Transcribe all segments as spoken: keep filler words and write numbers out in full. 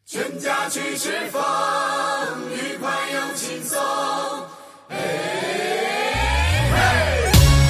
全家去吃饭，愉快又轻松。嘿嘿，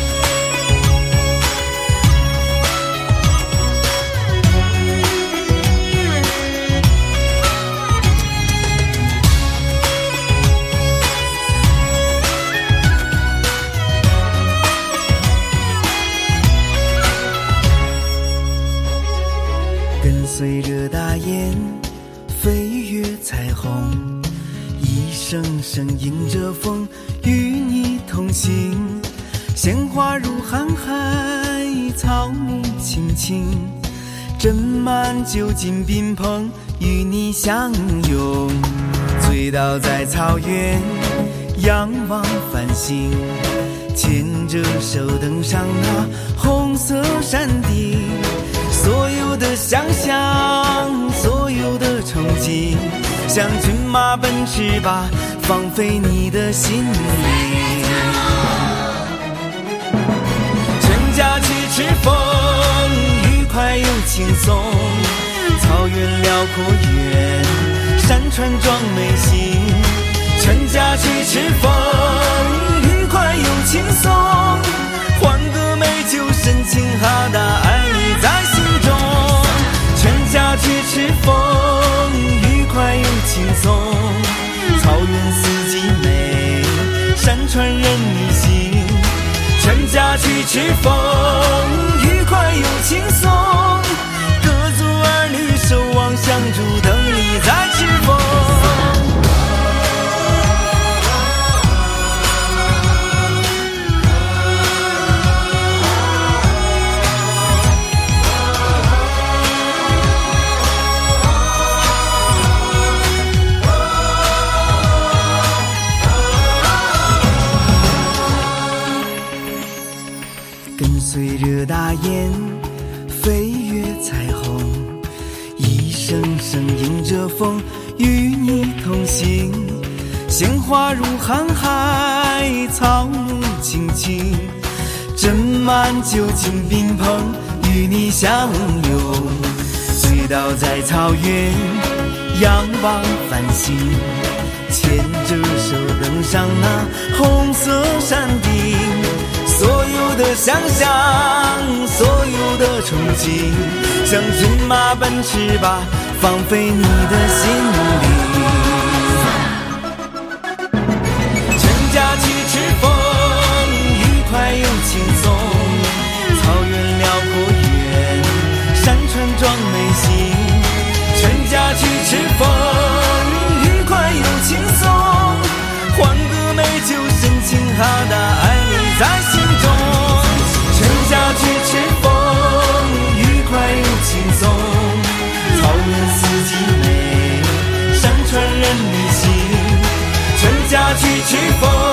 跟随着大雁飞越彩虹，一声声迎着风，与你同行。鲜花如航海，草木青青，斟满酒敬宾朋，与你相拥。醉倒在草原，仰望繁星，牵着手登上那红色山顶。所有的想象，所有的憧憬，像骏马奔驰吧，放飞你的心灵。全家去吃风，愉快又轻松。草原辽阔远，山川壮美行。全家去吃风，愉快又轻松。欢歌美酒深情哈达，爱你在心中。全家去吃风，愉快又轻松。草原四季美，山川任你行。全家去吃风，愉快又轻松。各族儿女守望相助，等你在吃风。跟随着大雁飞越彩虹，一声声迎着风，与你同行。鲜花如航海，草木青青，斟满酒敬宾朋，与你相拥。醉倒在草原，仰望繁星，牵着手登上那红色山顶。所有的想象，所有的憧憬，像骏马奔驰吧，放飞你的心灵。全家去吃风，愉快又轻松。草原辽阔远，山川壮美行。全家去吃风，愉快又轻松。欢歌美酒深情哈达，爱你在心中。全家去吃风，愉快又轻松。草原四季美，山川任你行。全家去吃风，